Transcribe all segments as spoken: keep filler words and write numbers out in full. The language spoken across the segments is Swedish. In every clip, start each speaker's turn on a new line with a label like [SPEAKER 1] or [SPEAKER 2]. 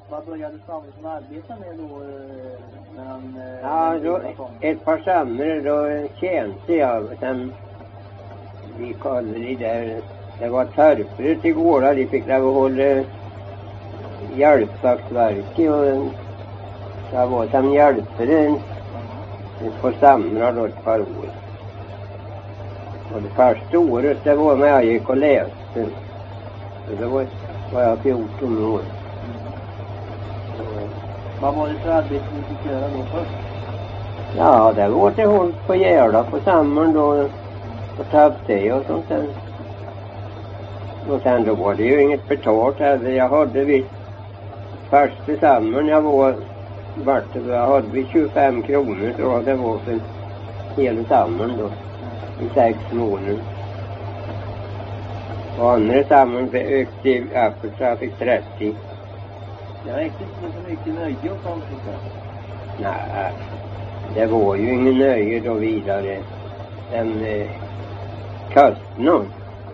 [SPEAKER 1] Vad började Samuelsson arbeta med då? När han,
[SPEAKER 2] ja, då, ett par sammer då tjänste jag. Sen vi kallade det där. Det var törpare till gårda. De fick lov att hålla hjälpvaktverket. Och jag var som hjälpare på samra då ett par år. Och det första året det var när jag gick och läste. Så det var, var jag fjorton år.
[SPEAKER 1] Vad var det för arbete ni fick göra då först?
[SPEAKER 2] Ja, det var det håll på Gärda på sommaren då. Och ta upp det och sånt sen. Och sen då var det ju inget betalt heller. Jag hade vid första sommaren jag var vart jag hade vi tjugofem kronor tror jag det var för hela sommaren då. I sex månader. Och andra sommaren ökade jag upp så jag fick trettio.
[SPEAKER 1] Jag räckte inte så mycket nöje och sånt inte.
[SPEAKER 2] Nej, det var ju ingen nöje då vidare. Den eh, kostnaden.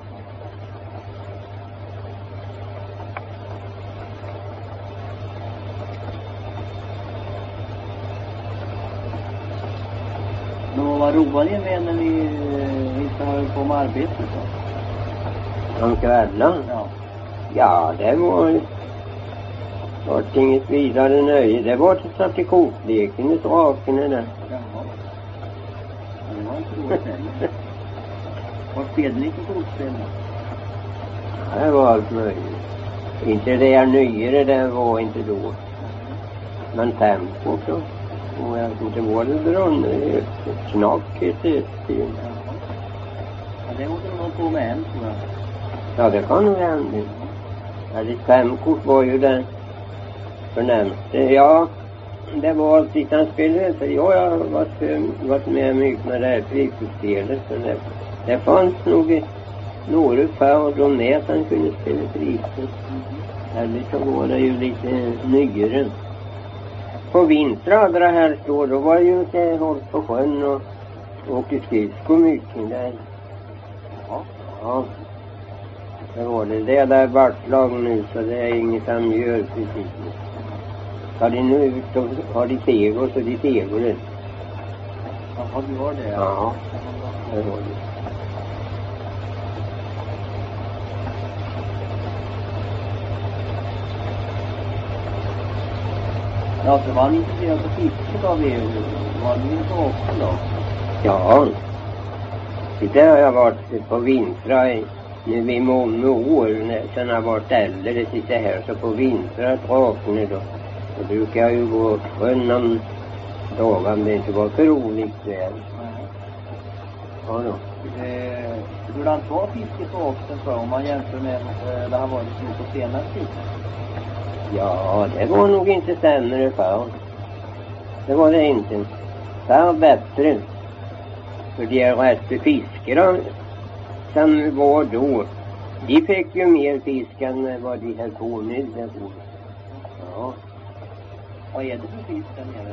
[SPEAKER 1] Men vad roade ni med när ni eh, inte höll på med arbetet då?
[SPEAKER 2] Om kvällen?
[SPEAKER 1] Ja.
[SPEAKER 2] Ja, det var... Det var inget vidare nöje. Det var till satt i kokleken och drakarna där.
[SPEAKER 1] Jaha. Det var inte roligt heller. Var spelade ni på kokspel då?
[SPEAKER 2] Ja, det var allt möjligt. Inte det här nyare, det var inte då. Mm. Men tempo så. Och jag vet inte vad det drar nu. Knacket ut.
[SPEAKER 1] Ja, det måste de ha på med en tror jag.
[SPEAKER 2] Ja, det kan nog hända. Ja, det femkort var ju det förnämste. Ja, det var alltid han spelade. Så jag har varit, varit med mycket med det här frikostspelet. Det, det fanns nog några par de med att han kunde spela frikos. Mm. Eller så var det ju lite nyare. På vintrar här står då var ju inte hållt på sjön och åkte skridskor mycket där. Ja. Ja. Det var det. Det är där vartlag nu så det är inget som gör precis. Har de nu ut och har de tegor så de tegor det.
[SPEAKER 1] Jaha, du har det?
[SPEAKER 2] Ja. Det var det.
[SPEAKER 1] Ja, så var ni intresserade av fisket av er? Var ni så ofta då?
[SPEAKER 2] Ja. Det har jag varit på vintrar nu i många år. Sen har jag varit äldre det sitter här. Så på vintrar drakarna då. Då brukar jag ju gå åt sjön om dagen. Det inte var för roligt väl. Ja då.
[SPEAKER 1] Eh, hur det var fisket på ofta för om man jämför med eh, det har varit nu på senare tid?
[SPEAKER 2] Ja, det var nog inte sämre för. Det var det inte. Det var bättre. För de är rätt fiskare som var då. De fick ju mer fisk än vad de höll på nu. Ja.
[SPEAKER 1] Vad är det för fisk där nere?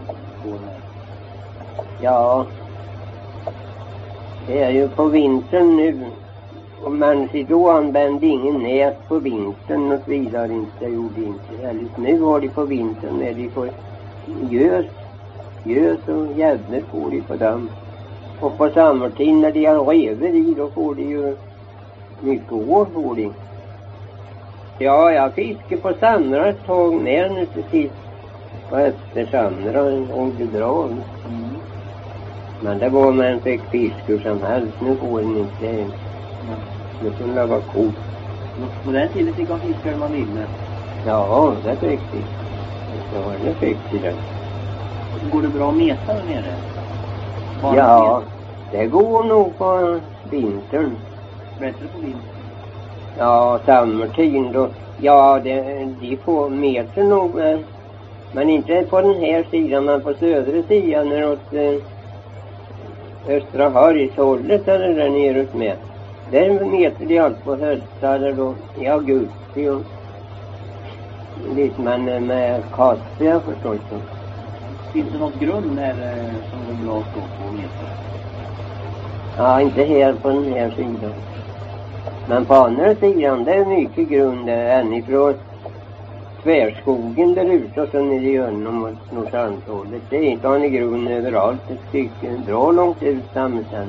[SPEAKER 2] Ja. Det är ju på vintern nu. Och man ser då använde ingen nät på vintern och så vidare inte. Gjorde inte. Eller nu har de på vintern när de får gös. Gös och jävlar får de på dem. Och på sommartid när de har rever i då får de ju mycket år får de. Ja, jag fiskar på Sandra ett tag ner nu till sist. Och efter Sandra och det drar. Mm. Men det var man fick fiskar som helst. Nu får den inte. Mm. Nu kunde det vara kort.
[SPEAKER 1] På den tiden fick man fiskar man ville?
[SPEAKER 2] Ja, det fick de. Ja, det fick de det.
[SPEAKER 1] Går det bra att meta där nere? Bara
[SPEAKER 2] ja, det går nog på vintern.
[SPEAKER 1] Bättre på vintern?
[SPEAKER 2] Ja, sommartid då. Ja, det, de får meter nog. Men inte på den här sidan, men på södra sidan när åt eh, Östra Harrishållet eller där nere med. Där meter de allt på höstar då i augusti och lite men med kaffe jag förstår inte.
[SPEAKER 1] Finns det något grund här eh, som är bra att stå på meter?
[SPEAKER 2] Ja, inte här på den här sidan. Men på andra sidan det är mycket grund än ifrån tvärskogen där ute och sen är det igenom mot Norrsandsådet. Det är inte han i grund överallt, ett stycke bra långt ut samman.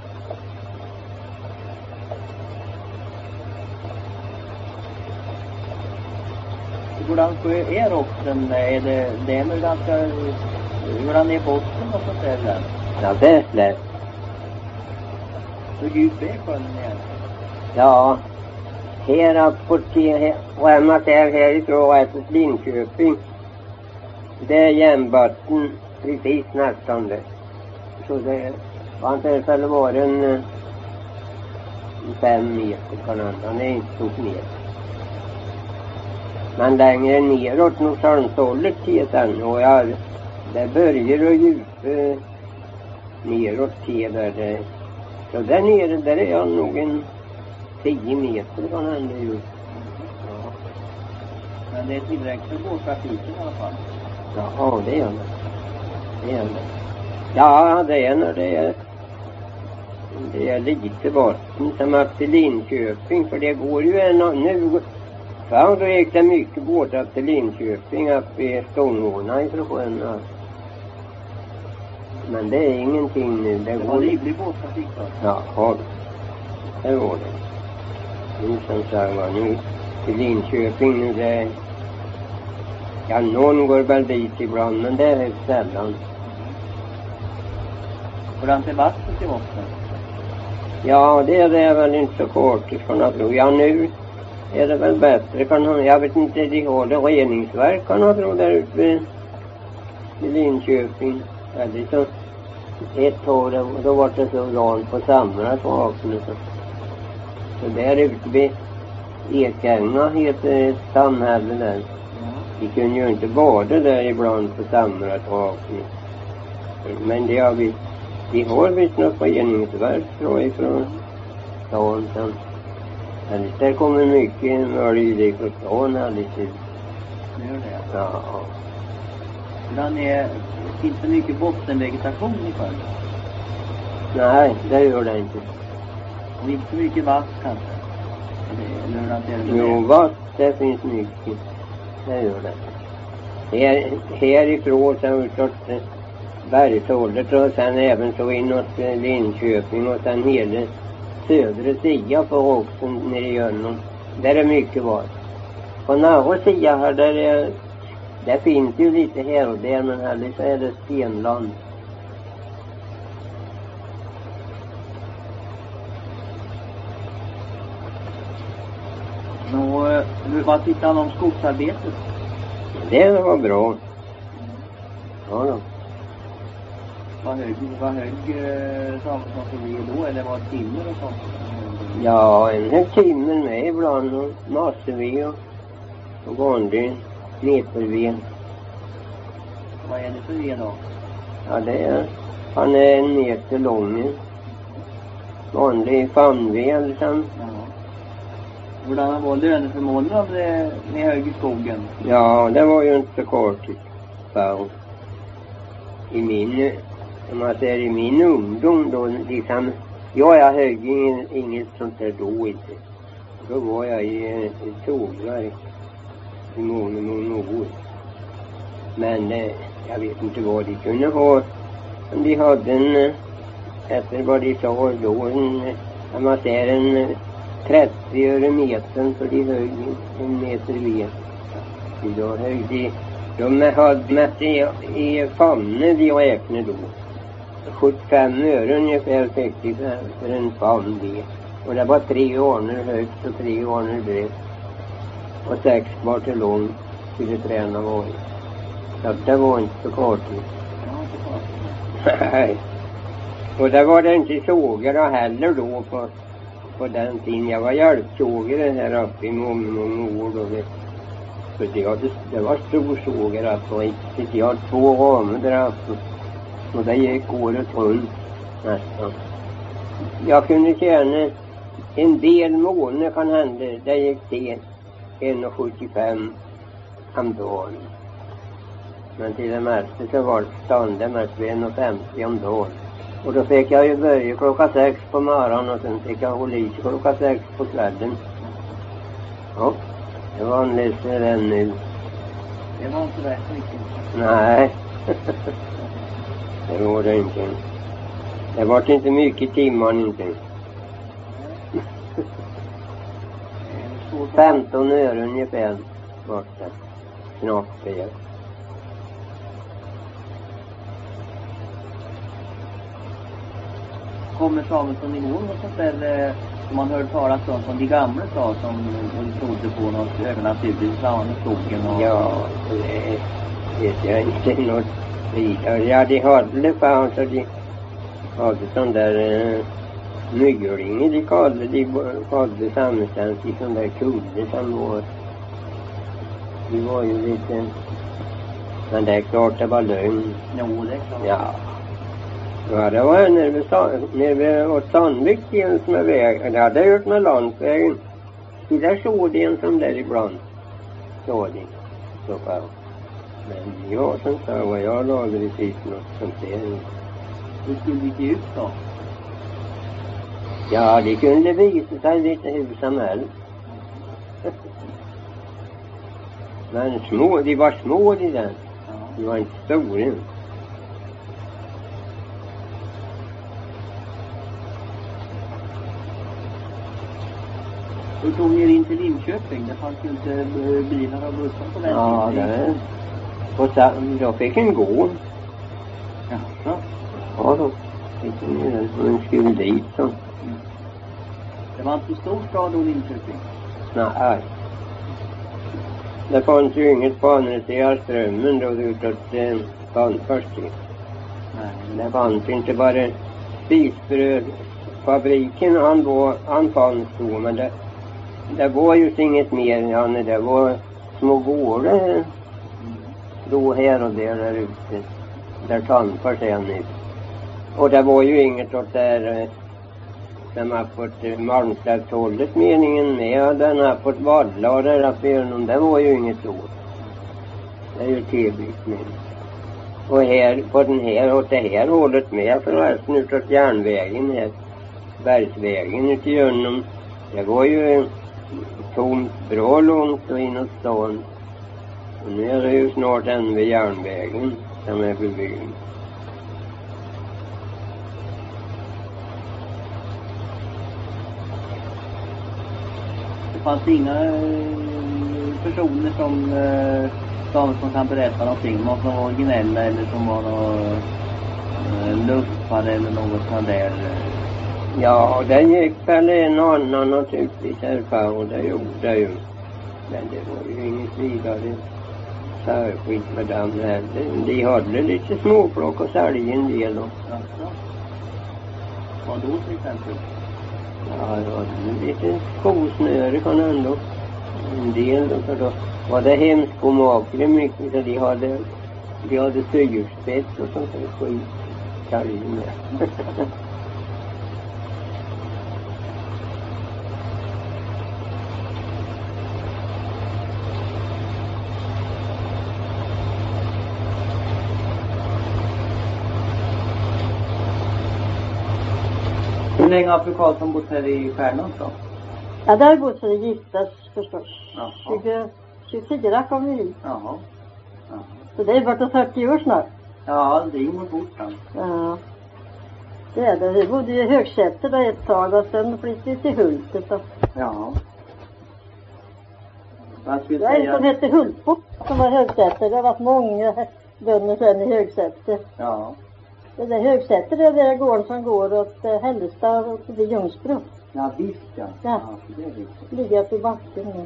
[SPEAKER 1] Hurdan sjö är Roxen? Är det, det är nog ganska... Hurdan är botten och sånt där där?
[SPEAKER 2] Ja, det är slätt.
[SPEAKER 1] Hur djup är sjön igen?
[SPEAKER 2] Ja, här uppåt till Rämmat är härifrån efter Linköping. Det är jämnbotten precis nästan det. Så det var inte ens eller var en, en fem meter kan han. Han är inte stort ner. Men längre neråt Norrsandsådet till sen och jag, det börjar att djupa neråt till där det. Så där nere där är jag nog en tio meter kan han det ju.
[SPEAKER 1] Ja. Men det är tillräckligt för båttrafiken i alla fall.
[SPEAKER 2] Ja, det är det. Det är det. Ja, det är när det är det är lite vatten som upp till Linköping, för det går ju en nu. Förr då gick det mycket båtar till Linköping upp i Stångåna ifrån sjön. Men det är ingenting nu. Det,
[SPEAKER 1] det var livlig båttrafik då?
[SPEAKER 2] Ja, ja, det var det. Nu som sagt var nu till Linköping nu det. Ja, någon går väl dit ibland, men det är sällan.
[SPEAKER 1] Hurdan är vattnet i botten?
[SPEAKER 2] Ja, det är det väl inte så kort ifrån att tro. Ja, nu är det väl bättre. Kan han, jag vet inte, de har det reningsverk kan jag tro där uppe i Linköping. Eller så ett år då var det så ran på samlat vaknet. Så, så där ute vid Ekänga heter ett samhälle där. Vi kunde ju inte bada där ibland på samlat vaknet. Men det har vi, vi har visst något reningsverk tror jag ifrån stan sen. Men där kommer mycket mölj från stan alldeles ut.
[SPEAKER 1] Det gör det?
[SPEAKER 2] Ja.
[SPEAKER 1] Hurdan är, finns det mycket bottenvegetation i sjön?
[SPEAKER 2] Nej, det gör det inte.
[SPEAKER 1] Och inte så mycket vass kanske? Eller hurdan är det?
[SPEAKER 2] Jo, vass, det finns mycket. Det gör det. Här, härifrån sen utåt Bergsåldet och sen även så inåt Linköping och sen hela södra sidan på också ner igenom. Där är mycket vass. På norra sidan här där är, det finns ju lite här och där, men här så är det stenland.
[SPEAKER 1] Nå, vad tyckte han om skogsarbetet?
[SPEAKER 2] Det var bra. Ja då.
[SPEAKER 1] Vad hög, vad hög eh, samson som vi då, eller var det timmer och sånt?
[SPEAKER 2] Ja, en hög timmer med ibland och massor och, och vanlig neperven.
[SPEAKER 1] Vad är det för ved då?
[SPEAKER 2] Ja, det är, han är en meter lång. Vanlig famnved liksom.
[SPEAKER 1] Ja. Hurdan var löneförmånen med, med hög i skogen?
[SPEAKER 2] Ja, det var ju inte så kort. Så, i min, om man säger i min ungdom då, liksom, ja, jag högg inget, inget sånt där då inte. Då var jag i ett sågverk i många, många år. Men eh, jag vet inte vad de kunde ha. Men de hade en, efter vad de sa då, en, om man säger en trettio öre metern för de högg en meter ved. Då högg de, de hade mätt i, i famnen de räknade då. sjuttiofem öre ungefär fick de för en famn ved. Och det var tre ordner högt och tre ordner brett. Och sex var till lång till det träna var. Så det var inte så kort. Nej. Och det var det inte sågare heller då på, på den tiden. Jag var hjälpsågare här uppe i många, många år då. Så det var, det var stor sågare på riktigt. Jag hade två ramar där uppe. Och det gick året runt nästan. Jag kunde tjäna en del månader kan hända. Det gick till en komma sjuttiofem om dagen. Men till det mesta så var det stående mest vid en komma femtio om dagen. Och då fick jag ju börja klockan sex på morgonen och sen fick jag hålla i klockan sex på kvällen. Ja, det var en läsare än nu.
[SPEAKER 1] Det var inte rätt mycket.
[SPEAKER 2] Nej. Det var det inte. Det var inte mycket timmar inte. femton öre ungefär vart det. Knappt det.
[SPEAKER 1] Kommer Samuelsson ihåg något sånt där eh, som man hörde talas om som de gamla sa som de trodde på något övernaturligt sa i skogen och...
[SPEAKER 2] Ja, det vet jag inte något vidare. Ja, de hade det fan så de hade sån där eh, mygglinge de kallade de hade sammanstans i sån där kulle som var. De var ju lite... Men det är klart det var lögn.
[SPEAKER 1] Jo, det är klart.
[SPEAKER 2] Ja. Ja, det var nere vid, nere vid åt Sandvik som är väg. Det hade jag gjort med landsvägen. Så där såg det en som där ibland. Så det. Så fall. Men jag som sa vad jag lagade precis något sånt där.
[SPEAKER 1] Hur skulle det se ut då?
[SPEAKER 2] Ja, det kunde visa sig lite hur som helst. Men små, de var små de där. De var inte stora.
[SPEAKER 1] Hur tog ni er in till Linköping? Det fanns ju inte eh, bilar och bussar på den
[SPEAKER 2] Ja,
[SPEAKER 1] tiden.
[SPEAKER 2] det. Och sen, då fick en gå.
[SPEAKER 1] Ja, ja.
[SPEAKER 2] Ja, då fick en, en skulle dit så.
[SPEAKER 1] Mm. Det var inte stor stad då, Linköping?
[SPEAKER 2] Nej. Det fanns ju inget på andra sidan strömmen då utåt eh, Banfors till.
[SPEAKER 1] Nej.
[SPEAKER 2] Det fanns inte bara spisbrödfabriken han var, han fanns då, men det, det var ju inget mer, Janne. Det var små gårdar mm. då här och där där ute. Där Banfors är nu. Och det var ju inget åt där som har fått eh, Malmslättshållet meningen med. Den har fått vadla och där uppe igenom. Det var ju inget då. Det är ju tillbyggt med. Och här, på den här, åt det här hållet med förresten utåt järnvägen här. Bergsvägen ut igenom. Det var ju tomt bra långt och inåt stan. Och nu är det ju snart en vid järnvägen som är bebyggd.
[SPEAKER 1] Det fanns inga eh, personer som eh, Samuelsson kan berätta någonting. Någon som var originella eller som var någon eh, luffare eller något sånt där. Eh.
[SPEAKER 2] Ja, det gick väl en annan naturligtvis här på och det gjorde det ju. Men det var ju inget vidare särskilt med dem heller. De hade lite småplock och sälja en del och...
[SPEAKER 1] Alltså. Vad då till exempel?
[SPEAKER 2] Ja, det var lite skosnöre kan ändå. En del då, för då var det hemskt på makre mycket så de hade, de hade syrspets och sånt där skit. Sälja med.
[SPEAKER 1] Hur länge har fru Karlsson bott här i Stjärnan då?
[SPEAKER 3] Ja, där bor vi giftas förstås.
[SPEAKER 1] Jaha.
[SPEAKER 3] tjugo, tjugofyra kom vi hit.
[SPEAKER 1] Jaha. Jaha.
[SPEAKER 3] Så det är bortåt fyrtio år snart.
[SPEAKER 1] Ja, det går fort då.
[SPEAKER 3] Ja. Det är det. Vi bodde i Högsäter där ett tag och sen flyttade vi till Hultet. Och...
[SPEAKER 1] Ja. Vad skulle
[SPEAKER 3] Det var en
[SPEAKER 1] säga?
[SPEAKER 3] som hette Hultbo som var i Högsäter. Det har varit många bönder sen i Högsäter.
[SPEAKER 1] Ja.
[SPEAKER 3] Det där Högsäter det är den gården som går åt uh, Hällestad och till Ljungsbro.
[SPEAKER 1] Ja, visst ja.
[SPEAKER 3] Ja.
[SPEAKER 1] Det är visst.
[SPEAKER 3] Ligger uppe i backen nu.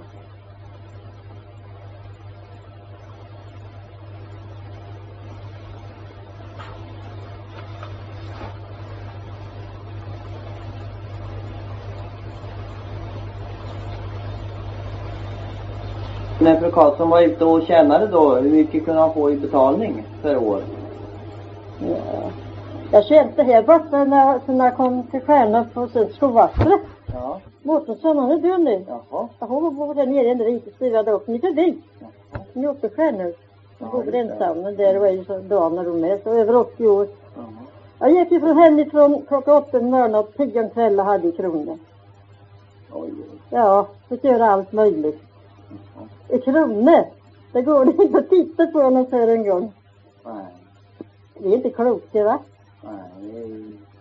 [SPEAKER 1] När fru Karlsson var ute och tjänade då, hur mycket kunde han få i betalning per år?
[SPEAKER 3] Ja. Jag kände här borta när, när jag kom till Stjärna på Skovassre.
[SPEAKER 1] Ja.
[SPEAKER 3] Mårtensson, han är död nu.
[SPEAKER 1] Jaha.
[SPEAKER 3] Ja, hon bor där nere i en rik styrade upp. Ni förbi.
[SPEAKER 1] Jaha.
[SPEAKER 3] Ni åkte Stjärna. Hon
[SPEAKER 1] Ja,
[SPEAKER 3] bor
[SPEAKER 1] just det.
[SPEAKER 3] ensam. Men där var ju så damer och med. Så över åttio år.
[SPEAKER 1] Jaha.
[SPEAKER 3] Jag gick ju från henne från klockan åtta på morgonen och tio om kvällen hade i kronor.
[SPEAKER 1] Oj, oj.
[SPEAKER 3] Ja, fick göra allt möjligt.
[SPEAKER 1] Jaha.
[SPEAKER 3] I kronor. Det går inte att titta på honom för en gång.
[SPEAKER 1] Nej.
[SPEAKER 3] Det är inte klokt, va?
[SPEAKER 1] Nej, det, är...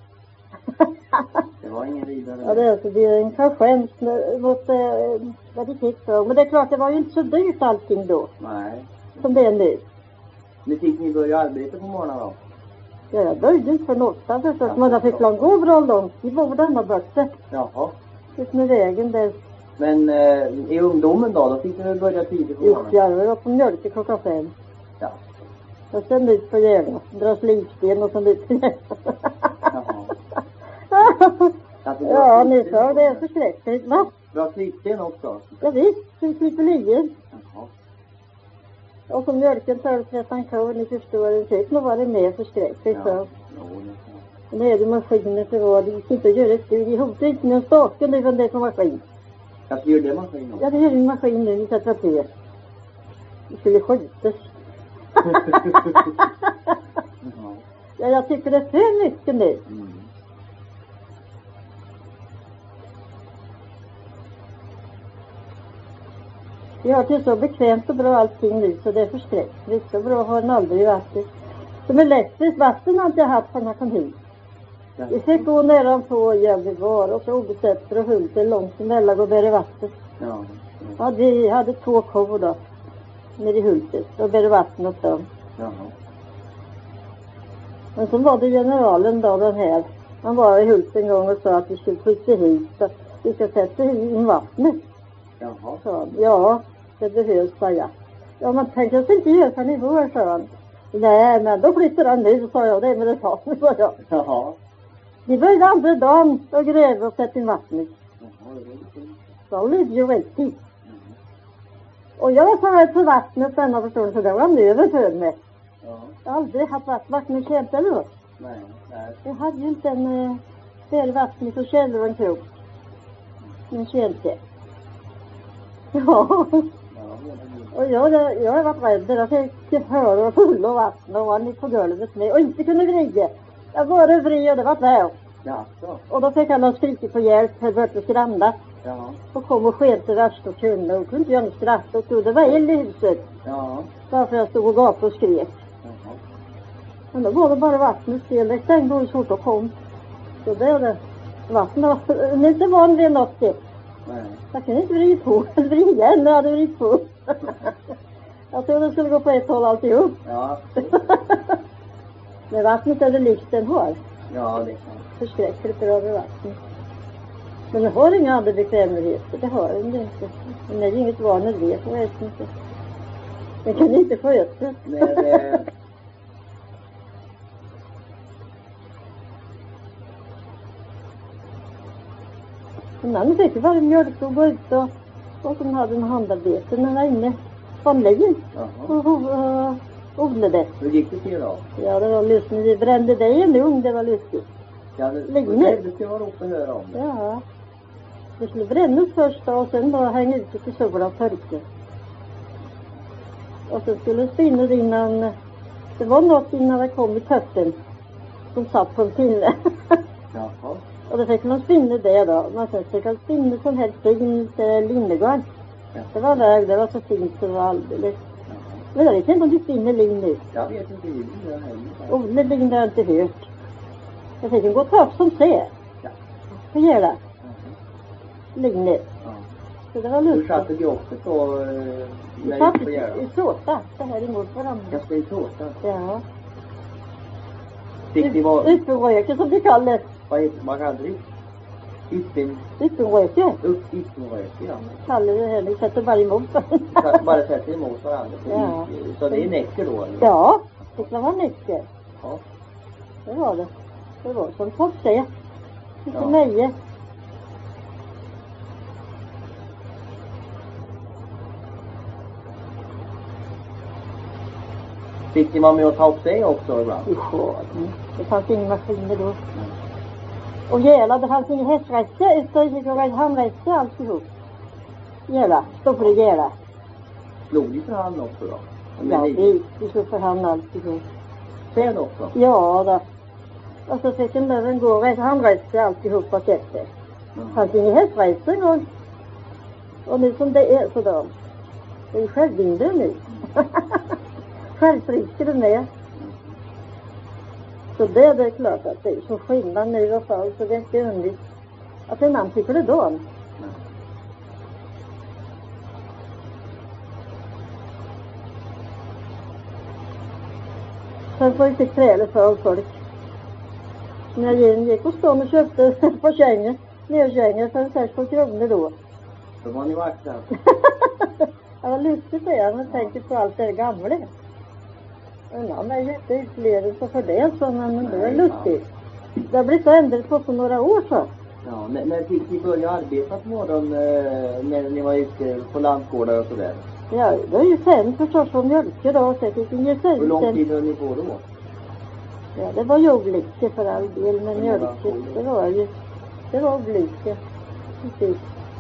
[SPEAKER 1] det var ingen vidare.
[SPEAKER 3] Ja, det är, alltså, det är en konkurrens mot eh, vad det fick för. Men det är klart, det var ju inte så dyrt allting då.
[SPEAKER 1] Nej.
[SPEAKER 3] Som det är nu.
[SPEAKER 1] Nu fick ni börja arbeta på morgonen då?
[SPEAKER 3] Ja, jag började inte för något. Förstås, men jag fick långt gå bra långt. I vården och böcker.
[SPEAKER 1] Jaha.
[SPEAKER 3] Ut med vägen där.
[SPEAKER 1] Men eh, i ungdomen då, då fick ni väl börja tidigt på morgonen?
[SPEAKER 3] Ja, jag var på mjölk till klockan fem.
[SPEAKER 1] Ja.
[SPEAKER 3] Och sen ut på järn. Dra slipsten och sen ut på järn.
[SPEAKER 1] Jaha. Alltså,
[SPEAKER 3] ja, ni sa det är förskräckligt, va?
[SPEAKER 1] Bra slipsten också?
[SPEAKER 3] Ja, visst. Vi slipper ligga.
[SPEAKER 1] Jaha.
[SPEAKER 3] Och så mjölken tolv tretton kor, ni förstår. Det fick nog vara med förskräckligt.
[SPEAKER 1] Ja.
[SPEAKER 3] Så.
[SPEAKER 1] Jo, det
[SPEAKER 3] Nu är det maskiner för vad. Det gick inte att göra ett steg. Det hotar inte med en staken utan det är för maskin.
[SPEAKER 1] Jag ska göra det maskin också.
[SPEAKER 3] Ja, det är en maskin nu. Vi sätter på. Det skulle skjutas. Ja, jag tycker det är för mycket nu.
[SPEAKER 1] Mm.
[SPEAKER 3] Vi har det så bekvämt och bra allting nu så det är förskräckligt. Så bra har den aldrig varit. Som elektriskt vatten har inte jag haft när jag kom hit.
[SPEAKER 1] Ja.
[SPEAKER 3] Vi fick gå nedanpå Gävleborg och så obesätter och Hulten långt emellan och bära vatten.
[SPEAKER 1] Ja.
[SPEAKER 3] Ja, vi hade två kor då. Nere i Hultet och bära vatten åt dem.
[SPEAKER 1] Jaha.
[SPEAKER 3] Men så var det generalen då, den här. Han var i Hult en gång och sa att vi skulle skjuta hit. Så vi ska sätta in vattnet.
[SPEAKER 1] Jaha.
[SPEAKER 3] Så han, ja, det behövs, sa jag. Ja, man tänker sig inte göra för nivåer, sa han. Nej, men då flyttar han nu, sa jag. Det är med det sa jag.
[SPEAKER 1] Jaha.
[SPEAKER 3] Vi började andra dagen och gräva och sätta in vattnet.
[SPEAKER 1] Jaha, det är inte.
[SPEAKER 3] Så blev det ju riktigt. Och jag var så rädd för vattnet denna förstånd så det var han över för mig.
[SPEAKER 1] Ja.
[SPEAKER 3] Jag har aldrig haft vatten, vattnet känt eller något.
[SPEAKER 1] Nej, nej.
[SPEAKER 3] Jag hade ju inte en äh, fel vatten för källor och en krok. Men kälte. Ja. Och jag, jag har varit rädd. Jag fick höra full av vatten och var ni på golvet med och inte kunde vrida. Jag var vrid och det var där.
[SPEAKER 1] Ja, så.
[SPEAKER 3] Och då fick alla skrika på hjälp. Jag började skranda.
[SPEAKER 1] Ja.
[SPEAKER 3] Och kom och sken till värst och kunde. Och kunde jag skratta och tog det var eld i huset.
[SPEAKER 1] Ja.
[SPEAKER 3] Därför jag stod och gapade och skrek.
[SPEAKER 1] Jaha.
[SPEAKER 3] Men då var det bara vattnet fel. Det stängde och så fort och kom. Så det är det. Vattnet var inte van vid något sätt.
[SPEAKER 1] Nej.
[SPEAKER 3] Jag kunde inte vrida på. Vrida igen när jag hade vridit på. Jag trodde det skulle gå på ett håll alltihop.
[SPEAKER 1] Ja.
[SPEAKER 3] Men vattnet är det likt den har.
[SPEAKER 1] Ja, det kan.
[SPEAKER 3] Förskräckligt bra med vatten. Men den har inga andra bekvämligheter. Det har den inte. Den är ju inget van att vet. Jag vet inte. Den kan inte få ut det.
[SPEAKER 1] Men, eh...
[SPEAKER 3] Men han fick bara mjölk och gå ut och, och som hade en handarbete när han var inne på en lin.
[SPEAKER 1] Jaha.
[SPEAKER 3] Och, och, och odlade.
[SPEAKER 1] Hur gick det till då?
[SPEAKER 3] Ja, det var lustigt. Vi brände det i en ugn. Det var lustigt.
[SPEAKER 1] Ja, det,
[SPEAKER 3] Linne.
[SPEAKER 1] det skulle vara roligt att höra om det.
[SPEAKER 3] Ja. Det skulle brännas först och sen bara hänga ute till solen och torka. Och sen skulle det spinna innan... Det var något innan det kom i töppen. Som satt på en pinne.
[SPEAKER 1] Jaha.
[SPEAKER 3] Och då fick man spinna det då. Man sen fick man spinna sån här fint äh, linnegarn.
[SPEAKER 1] Ja.
[SPEAKER 3] Det var väg, det var så fint så det var alldeles.
[SPEAKER 1] Jaha.
[SPEAKER 3] Men jag vet inte om du spinner lin nu.
[SPEAKER 1] Jag vet inte hur det är heller.
[SPEAKER 3] Olle lin har jag inte hört. Jag fick en gå ta upp som ser.
[SPEAKER 1] Ja.
[SPEAKER 3] Hur gör det?
[SPEAKER 1] Jaha.
[SPEAKER 3] Linnet.
[SPEAKER 1] Ja.
[SPEAKER 3] Så det var
[SPEAKER 1] Du
[SPEAKER 3] lustigt.
[SPEAKER 1] satte ju också på... Eh,
[SPEAKER 3] Vi
[SPEAKER 1] när
[SPEAKER 3] satt
[SPEAKER 1] du får
[SPEAKER 3] i,
[SPEAKER 1] göra.
[SPEAKER 3] i såta. Det här emot varandra.
[SPEAKER 1] Jag ska ju tårta.
[SPEAKER 3] Ja.
[SPEAKER 1] Fick ni vara...
[SPEAKER 3] Utomröke som vi kallar det.
[SPEAKER 1] Vad heter vad kallar det? Ytten...
[SPEAKER 3] Utomröke
[SPEAKER 1] Upp yttenröke, ja.
[SPEAKER 3] kallar det här. Vi sätter bara emot varandra.
[SPEAKER 1] Så bara sätter emot varandra. Så,
[SPEAKER 3] Ja.
[SPEAKER 1] så det är näcker då, eller?
[SPEAKER 3] Ja, det kan vara nyckel.
[SPEAKER 1] Ja.
[SPEAKER 3] Det var det. Det var som toppse. Lite
[SPEAKER 1] Ja.
[SPEAKER 3] meje.
[SPEAKER 1] Fick ni vara med och ta upp sig också ibland?
[SPEAKER 3] Ja, det fanns inga maskiner då. Och jävlar, det fanns ingen hästrätte utan det var en handrätte alltihop. Jävlar, stå för det jävlar.
[SPEAKER 1] Slog ni för hand också då?
[SPEAKER 3] Ja, vi, vi stod för hand alltihop.
[SPEAKER 1] Sen också?
[SPEAKER 3] Ja då. Och så fick en löven gå och handrätte alltihop på sättet.
[SPEAKER 1] Mm.
[SPEAKER 3] Det fanns ingen hästrätte en gång. Och nu som det är så då. Det är självbindare nu. Självfriskare med. Så det, det är klart att det är så skillnad nu i alla fall, så det är inte underligt att en man tycker det då. Sen får jag fick träla för folk. När jag gick och stod och köpte på kängen, nerkängen för sex kronor då.
[SPEAKER 1] Då var ni vackra.
[SPEAKER 3] Det var lustigt det, jag men tänker på allt det gamla. Ja, men jag är inte utlevelse för det, så men det var lustigt. Det har blivit ändrat på för några år så.
[SPEAKER 1] Ja, när, när fick ni börja arbeta på morgon eh, när ni var ute på landgårdar och sådär?
[SPEAKER 3] Ja, det är ju fem förstås som mjölker då, så jag fick ingen fem.
[SPEAKER 1] Hur lång tid höll ni på då?
[SPEAKER 3] Ja, det var ju olika för all del, men mjölket, det var ju, det var olika. Precis.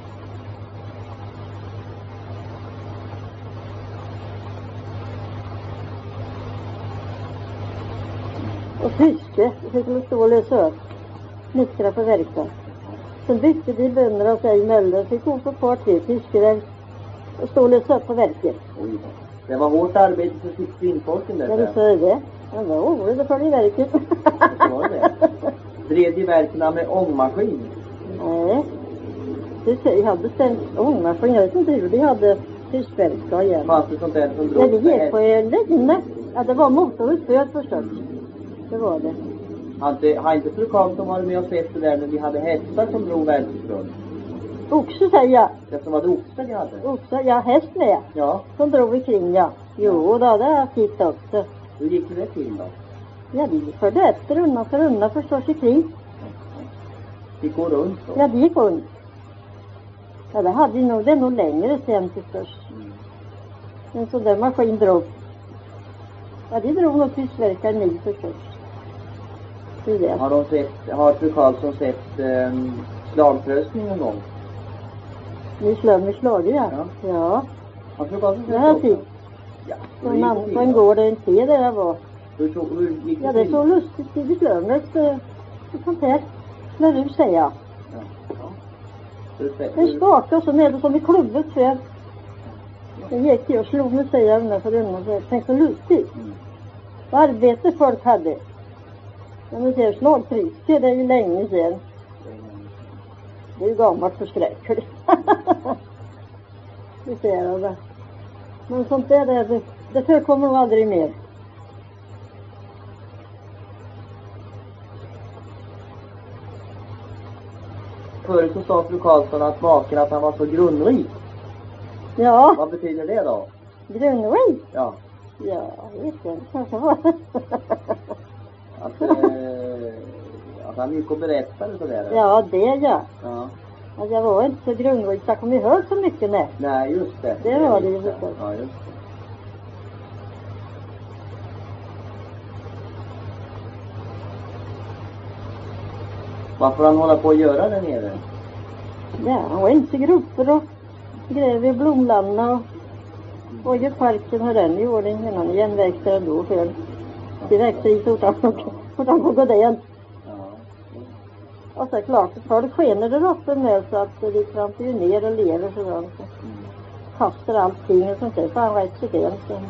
[SPEAKER 3] Och fiske, så fick man stå och lösa upp. Snickra på verkstad. Sen bytte de bönderna och sig emellan, fick gå på ett par tre fiskare och stå och lösa upp på verket.
[SPEAKER 1] Oj, det var hårt arbete för sitt kvinnfolken där.
[SPEAKER 3] Ja, det sa det. Det var oroligt för det verket.
[SPEAKER 1] Det var det. Tredje verkna med ångmaskin.
[SPEAKER 3] Nej. Det hade bestämt ångmaskin. Jag vet inte hur de hade fiskverkstad igen.
[SPEAKER 1] Fanns det sånt där som drog?
[SPEAKER 3] Ja, det gick på linje. Ja, det var motorutföd förstås. Det var det.
[SPEAKER 1] Hade, har inte fru Karlsson varit med och sett det där när vi hade hästar som drog verkstad?
[SPEAKER 3] Oxe säger jag.
[SPEAKER 1] Det som var det oxar vi hade?
[SPEAKER 3] Oxe, ja, häst med.
[SPEAKER 1] Ja.
[SPEAKER 3] Som drog vi kring, ja. Jo, då, det har jag sett också.
[SPEAKER 1] Hur gick det till då?
[SPEAKER 3] Ja, vi förde efter undan för undan förstås i krig.
[SPEAKER 1] Det går runt då?
[SPEAKER 3] Ja, det gick runt. Ja, det hade ju nog, det är nog längre sen till först.
[SPEAKER 1] Mm.
[SPEAKER 3] En sån där maskin drog. Ja, det drog nog fiskverkar ni förstås. Det.
[SPEAKER 1] Har, de sett, har fru Karlsson sett um, slagtröstning någon gång?
[SPEAKER 3] Ni slår med slag, ja.
[SPEAKER 1] Ja.
[SPEAKER 3] Ja.
[SPEAKER 1] Har fru Karlsson sett
[SPEAKER 3] Det här
[SPEAKER 1] också?
[SPEAKER 3] fick.
[SPEAKER 1] Ja.
[SPEAKER 3] På en annan, på en gård, en te där jag var.
[SPEAKER 1] Hur, så, hur gick det
[SPEAKER 3] Ja, det är
[SPEAKER 1] till?
[SPEAKER 3] så lustigt. Det slår med ett, ett sånt här. Slår ut, säger jag.
[SPEAKER 1] Ja. Ja. Hur, hur,
[SPEAKER 3] En skaka och så är det som i klubbet för. Den gick till och slog med, säger jag, den för den. Tänk så lustigt.
[SPEAKER 1] Mm.
[SPEAKER 3] Vad arbete folk hade. Ja, men ser slagtriske, det är ju länge sedan. Det är ju gammalt förskräckligt. Det ser jag det. Men sånt där, det, det, det förekommer nog aldrig mer.
[SPEAKER 1] Förut så sa fru Karlsson att maken att han var så grundrik.
[SPEAKER 3] Ja,
[SPEAKER 1] Vad betyder det då?
[SPEAKER 3] grundrig.
[SPEAKER 1] Ja.
[SPEAKER 3] Ja, jag vet inte. Kanske var
[SPEAKER 1] Att, eh, att han gick och berättade sådär.
[SPEAKER 3] Ja, det ja.
[SPEAKER 1] Ja.
[SPEAKER 3] Alltså, jag var inte så grundrig, så jag kommer ihåg så mycket nej.
[SPEAKER 1] Nej, just det.
[SPEAKER 3] Det var det ju
[SPEAKER 1] just det.
[SPEAKER 3] förstås.
[SPEAKER 1] Ja, just det. Vad får han hålla på att göra där nere?
[SPEAKER 3] Ja, han var inte i grupper och gräv i blomlandet och och i parken har den i ordning innan igen växter då för det växer i så att han får gå den.
[SPEAKER 1] Ja.
[SPEAKER 3] Och så är klart, så det skener där uppe med så att det trampar ju ner och lever så där. Så kastar allting och sånt där, så han rätt sig den.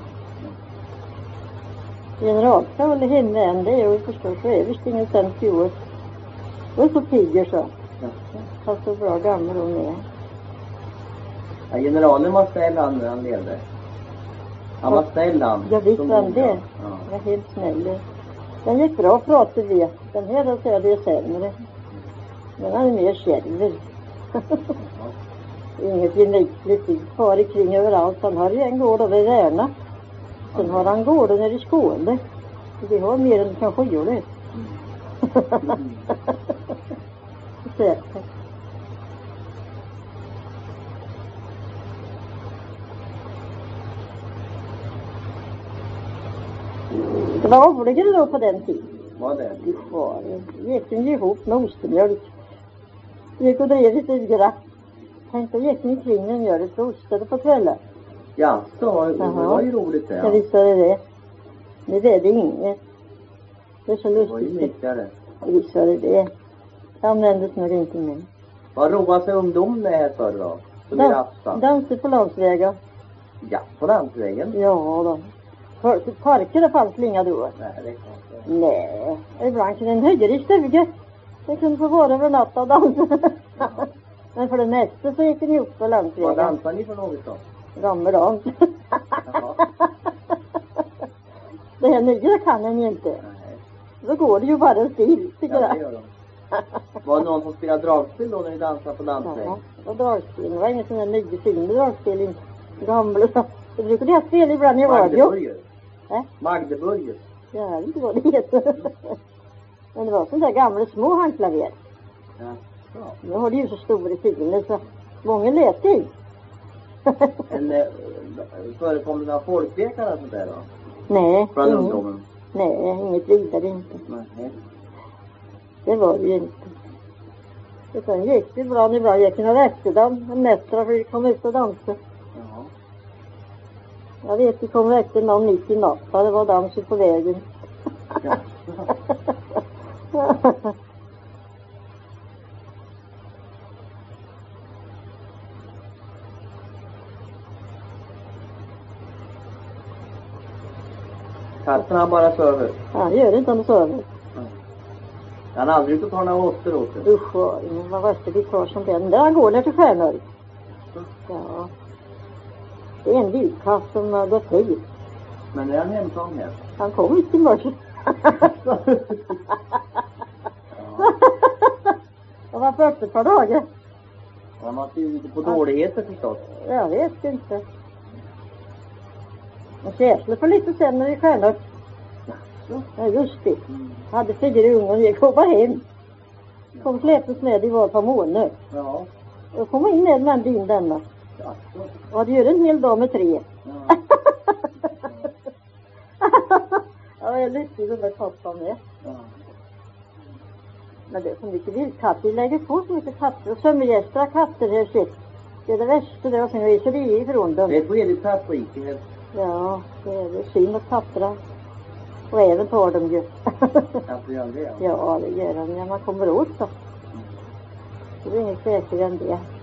[SPEAKER 3] Generalska håller hemma än, det är ju förstås så överst ingen femtio år. Och är så tiger så.
[SPEAKER 1] Ja.
[SPEAKER 3] Han så bra gammal hon är.
[SPEAKER 1] Ja, generalen var snäll han när han levde. Han var snäll han.
[SPEAKER 3] Ja, visst
[SPEAKER 1] som
[SPEAKER 3] var
[SPEAKER 1] ung,
[SPEAKER 3] det.
[SPEAKER 1] ja.
[SPEAKER 3] Jag är helt snäll. Den gick bra pratade vi. Den här då säger det är sämre. Men han är mer kärver. Inget gemytligt. Far kring överallt. Han har ju en gård över Värna. Sen har han gården nere i Skåne. Vi har mer än kanske gör det.
[SPEAKER 1] Mm.
[SPEAKER 3] Säkert. Det var roligare då på den tiden.
[SPEAKER 1] Var det?
[SPEAKER 3] Det var det. Gick den ju ihop med ostemjölk. Gick och drev i stugorna. Tänkte gick ni kring en mjölk och ostade på kvällen.
[SPEAKER 1] Ja, så det
[SPEAKER 3] Jaha.
[SPEAKER 1] var ju roligt det.
[SPEAKER 3] Ja,
[SPEAKER 1] Ja.
[SPEAKER 3] visst var det det. Ni vet inget. Det är så
[SPEAKER 1] Det var ju
[SPEAKER 3] lustigt.
[SPEAKER 1] mycket.
[SPEAKER 3] Visst var det det. Det användes nog inte mer.
[SPEAKER 1] Vad roade sig ungdom med här förr då? Som i
[SPEAKER 3] Dans,
[SPEAKER 1] Rapsan?
[SPEAKER 3] danser på landsvägar.
[SPEAKER 1] Ja, på landsvägen.
[SPEAKER 3] Ja då. För, parker det fanns inga då.
[SPEAKER 1] Nej, det är klart.
[SPEAKER 3] Nej, ibland kunde en höja i stugan. Det kunde få vara över natt och dansa. Men för det mesta så gick den ihop på landsvägen.
[SPEAKER 1] Vad dansar ni för något då?
[SPEAKER 3] Gammaldans. Det här nya kan den ju inte.
[SPEAKER 1] Nej.
[SPEAKER 3] Då går det ju bara en stil, tycker
[SPEAKER 1] Ja,
[SPEAKER 3] jag.
[SPEAKER 1] det gör de. Var det någon som spelade dragspel då när ni dansade på landsväg?
[SPEAKER 3] Ja, och dragspel. Det var ingen sån där ny fin dragspel. Inte gamla. Det brukade jag spela ibland i radio.
[SPEAKER 1] Magdeburger.
[SPEAKER 3] Äh?
[SPEAKER 1] Magdeburger.
[SPEAKER 3] Jag vet inte vad det heter. Men det var sån där gamla små handklaver.
[SPEAKER 1] Ja. Ja.
[SPEAKER 3] Nu har det ju så stora sidor så många lät i.
[SPEAKER 1] En, eh, förekom det några folklekar och sånt där då?
[SPEAKER 3] Nej,
[SPEAKER 1] Från
[SPEAKER 3] inget,
[SPEAKER 1] ungdomen?
[SPEAKER 3] nej, inget vidare inte.
[SPEAKER 1] Nej.
[SPEAKER 3] Det var det ju inte. Utan gick det bra, nu bra gick några efterdagen. En nästra för vi kom ut och dansade.
[SPEAKER 1] Jaha.
[SPEAKER 3] Jag vet, vi kom efter någon mitt i natten. Det var dans på vägen.
[SPEAKER 1] Ja. Katten han bara söver.
[SPEAKER 3] Han gör inte om det sover.
[SPEAKER 1] Han har aldrig fått ta några åter åt det.
[SPEAKER 3] Usch, vad, vad värsta vi tar som den. Där han går ner till Stjärnhöjd. Ja. Det är en vildkatt som har gått hit.
[SPEAKER 1] Men är han hemsom här?
[SPEAKER 3] Han kom hit i morse. Det var för öppet ett par dagar.
[SPEAKER 1] Han har ju lite på dåligheter förstås.
[SPEAKER 3] Jag vet inte. Men Käsle för lite sen när vi Stjärnhöjd. Ja, just det.
[SPEAKER 1] Mm.
[SPEAKER 3] Hade fyra ungar och gick och var hem. Kom släptes med i var på månader.
[SPEAKER 1] Ja.
[SPEAKER 3] Och kom in med en bin denna.
[SPEAKER 1] Ja.
[SPEAKER 3] Och det gör en hel dag med tre.
[SPEAKER 1] Ja.
[SPEAKER 3] Ja, jag är lycklig den där katten med.
[SPEAKER 1] Ja.
[SPEAKER 3] Men det är så mycket vildkatt. Vi lägger på så mycket katter. Och sömmergästra katter här sitt. Det är det värsta det var som vi så det är ifrån dem.
[SPEAKER 1] Det är ett väldigt kattrik här.
[SPEAKER 3] Ja, det är det. Synd att katterna. Och även tar dem ju.
[SPEAKER 1] Att vi gör det, ja.
[SPEAKER 3] Ja, det gör de när man kommer åt så. Det är inget säkrare än det.